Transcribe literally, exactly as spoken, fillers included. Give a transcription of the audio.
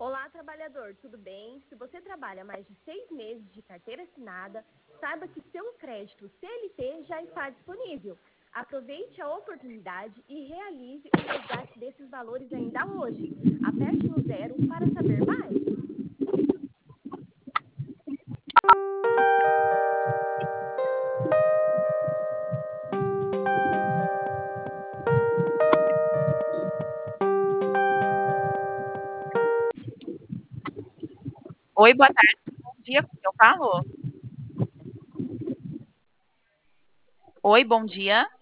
Olá, trabalhador, tudo bem? Se você trabalha mais de seis meses de carteira assinada, saiba que seu crédito C L T já está disponível. Aproveite a oportunidade e realize o resgate desses valores ainda hoje. Aperte no zero para saber mais. Oi, boa tarde, bom dia, com quem eu falo? Oi, bom dia.